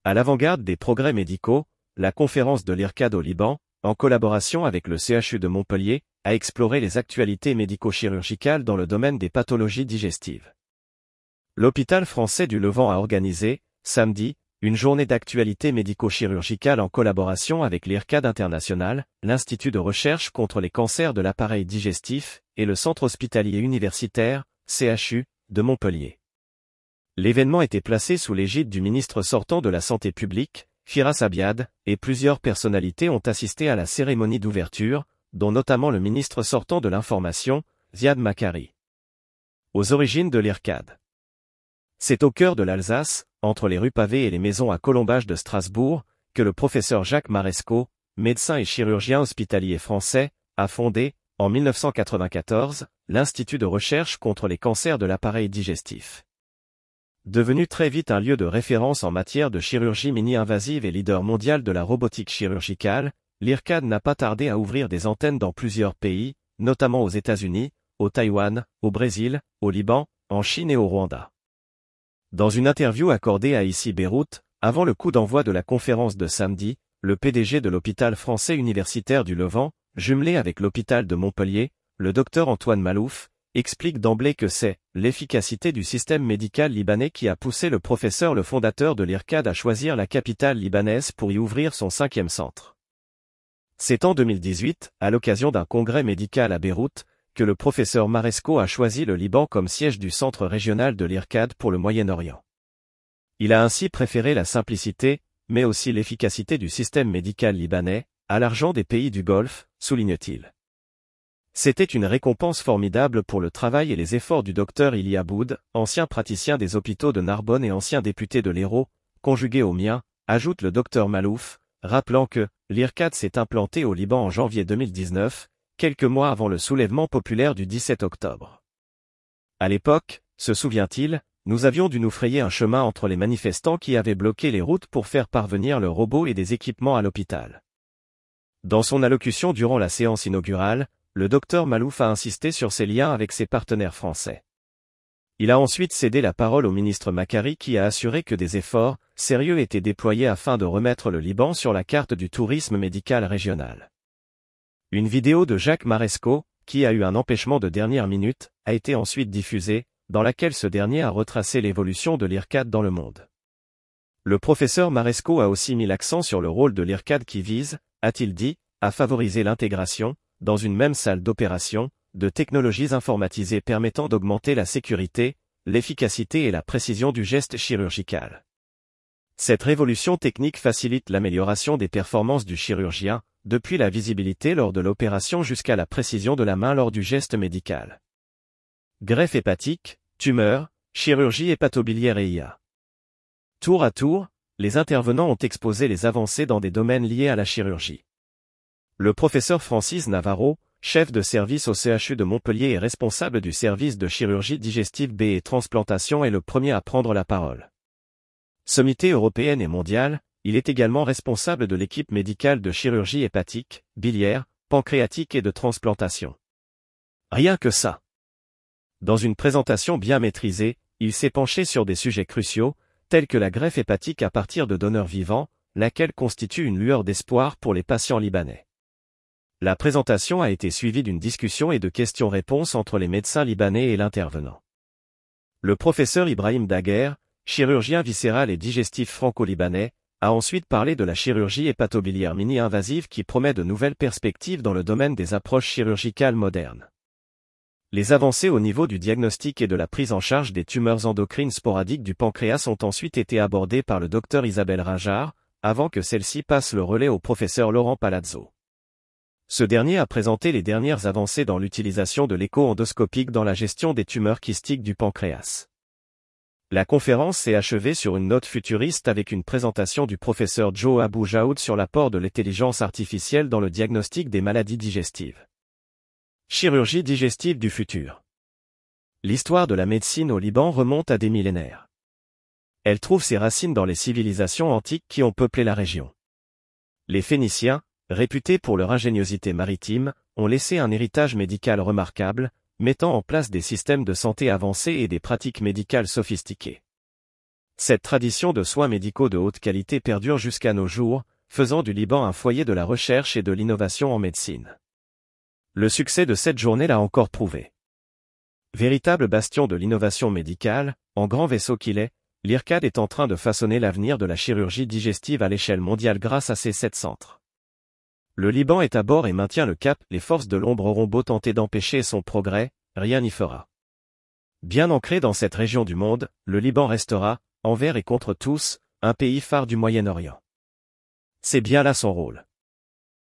À l'avant-garde des progrès médicaux, la conférence de l'IRCAD au Liban, en collaboration avec le CHU de Montpellier, a exploré les actualités médico-chirurgicales dans le domaine des pathologies digestives. L'hôpital français du Levant a organisé, samedi, une journée d'actualité médico-chirurgicale en collaboration avec l'IRCAD International, l'Institut de recherche contre les cancers de l'appareil digestif, et le Centre hospitalier universitaire, CHU, de Montpellier. L'événement était placé sous l'égide du ministre sortant de la Santé publique, Firas Abiad, et plusieurs personnalités ont assisté à la cérémonie d'ouverture, dont notamment le ministre sortant de l'Information, Ziad Makari. Aux origines de l'IRCAD. C'est au cœur de l'Alsace, entre les rues pavées et les maisons à Colombage de Strasbourg, que le professeur Jacques Marescot, médecin et chirurgien hospitalier français, a fondé, en 1994, l'Institut de recherche contre les cancers de l'appareil digestif. Devenu très vite un lieu de référence en matière de chirurgie mini-invasive et leader mondial de la robotique chirurgicale, l'IRCAD n'a pas tardé à ouvrir des antennes dans plusieurs pays, notamment aux États-Unis, au Taïwan, au Brésil, au Liban, en Chine et au Rwanda. Dans une interview accordée à ICI Beyrouth, avant le coup d'envoi de la conférence de samedi, le PDG de l'hôpital français universitaire du Levant, jumelé avec l'hôpital de Montpellier, le docteur Antoine Malouf, explique d'emblée que c'est l'efficacité du système médical libanais qui a poussé le professeur le fondateur de l'IRCAD à choisir la capitale libanaise pour y ouvrir son 5e centre. C'est en 2018, à l'occasion d'un congrès médical à Beyrouth, que le professeur Marescot a choisi le Liban comme siège du centre régional de l'IRCAD pour le Moyen-Orient. Il a ainsi préféré la simplicité, mais aussi l'efficacité du système médical libanais, à l'argent des pays du Golfe, souligne-t-il. C'était une récompense formidable pour le travail et les efforts du docteur Ili Aboud, ancien praticien des hôpitaux de Narbonne et ancien député de l'Hérault, conjugué au mien, ajoute le docteur Malouf, rappelant que l'IRCAD s'est implanté au Liban en janvier 2019, quelques mois avant le soulèvement populaire du 17 octobre. À l'époque, se souvient-il, nous avions dû nous frayer un chemin entre les manifestants qui avaient bloqué les routes pour faire parvenir leurs robots et des équipements à l'hôpital. Dans son allocution durant la séance inaugurale, le docteur Malouf a insisté sur ses liens avec ses partenaires français. Il a ensuite cédé la parole au ministre Makari qui a assuré que des efforts sérieux étaient déployés afin de remettre le Liban sur la carte du tourisme médical régional. Une vidéo de Jacques Marescot, qui a eu un empêchement de dernière minute, a été ensuite diffusée, dans laquelle ce dernier a retracé l'évolution de l'IRCAD dans le monde. Le professeur Marescot a aussi mis l'accent sur le rôle de l'IRCAD qui vise, a-t-il dit, à favoriser l'intégration, dans une même salle d'opération, de technologies informatisées permettant d'augmenter la sécurité, l'efficacité et la précision du geste chirurgical. Cette révolution technique facilite l'amélioration des performances du chirurgien, depuis la visibilité lors de l'opération jusqu'à la précision de la main lors du geste médical. Greffe hépatique, tumeur, chirurgie hépatobiliaire et IA. Tour à tour, les intervenants ont exposé les avancées dans des domaines liés à la chirurgie. Le professeur Francis Navarro, chef de service au CHU de Montpellier et responsable du service de chirurgie digestive B et transplantation est le premier à prendre la parole. Sommité européenne et mondiale, il est également responsable de l'équipe médicale de chirurgie hépatique, biliaire, pancréatique et de transplantation. Rien que ça. Dans une présentation bien maîtrisée, il s'est penché sur des sujets cruciaux, tels que la greffe hépatique à partir de donneurs vivants, laquelle constitue une lueur d'espoir pour les patients libanais. La présentation a été suivie d'une discussion et de questions-réponses entre les médecins libanais et l'intervenant. Le professeur Ibrahim Daguerre, chirurgien viscéral et digestif franco-libanais, a ensuite parlé de la chirurgie hépatobiliaire mini-invasive qui promet de nouvelles perspectives dans le domaine des approches chirurgicales modernes. Les avancées au niveau du diagnostic et de la prise en charge des tumeurs endocrines sporadiques du pancréas ont ensuite été abordées par le docteur Isabelle Ringard, avant que celle-ci passe le relais au professeur Laurent Palazzo. Ce dernier a présenté les dernières avancées dans l'utilisation de l'écho endoscopique dans la gestion des tumeurs kystiques du pancréas. La conférence s'est achevée sur une note futuriste avec une présentation du professeur Joe Abou Jaoud sur l'apport de l'intelligence artificielle dans le diagnostic des maladies digestives. Chirurgie digestive du futur. L'histoire de la médecine au Liban remonte à des millénaires. Elle trouve ses racines dans les civilisations antiques qui ont peuplé la région. Les Phéniciens, réputés pour leur ingéniosité maritime, ont laissé un héritage médical remarquable, mettant en place des systèmes de santé avancés et des pratiques médicales sophistiquées. Cette tradition de soins médicaux de haute qualité perdure jusqu'à nos jours, faisant du Liban un foyer de la recherche et de l'innovation en médecine. Le succès de cette journée l'a encore prouvé. Véritable bastion de l'innovation médicale, en grand vaisseau qu'il est, l'IRCAD est en train de façonner l'avenir de la chirurgie digestive à l'échelle mondiale grâce à ses 7 centres. Le Liban est à bord et maintient le cap, les forces de l'ombre auront beau tenter d'empêcher son progrès, rien n'y fera. Bien ancré dans cette région du monde, le Liban restera, envers et contre tous, un pays phare du Moyen-Orient. C'est bien là son rôle.